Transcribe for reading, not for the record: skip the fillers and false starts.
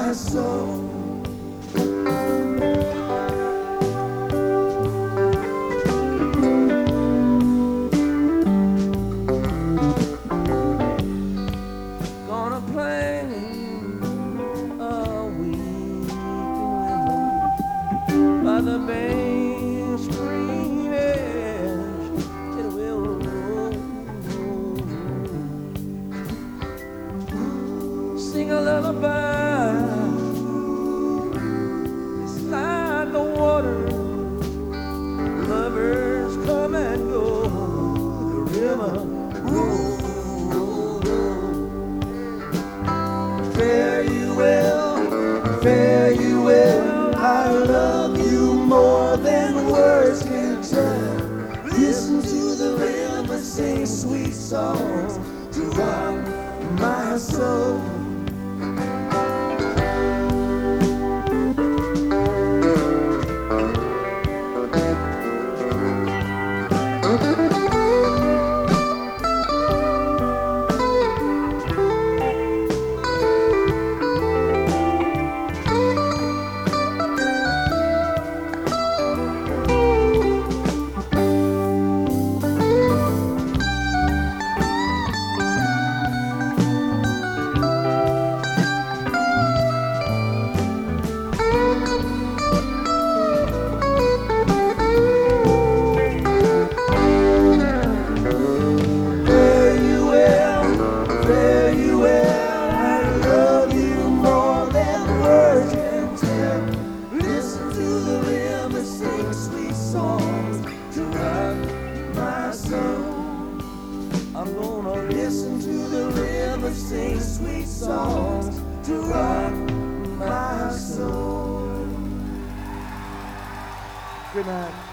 my soul. Gonna play a weekend by the Bay Street edge. It will roll. Sing a lullaby beside the water. Lovers come and go. The river rolls. Fare you well, fare you well. I love you more than words can tell. Listen to the river sing sweet songs to rock my soul. I'm gonna listen to the river sing sweet songs to rock my soul. Good night.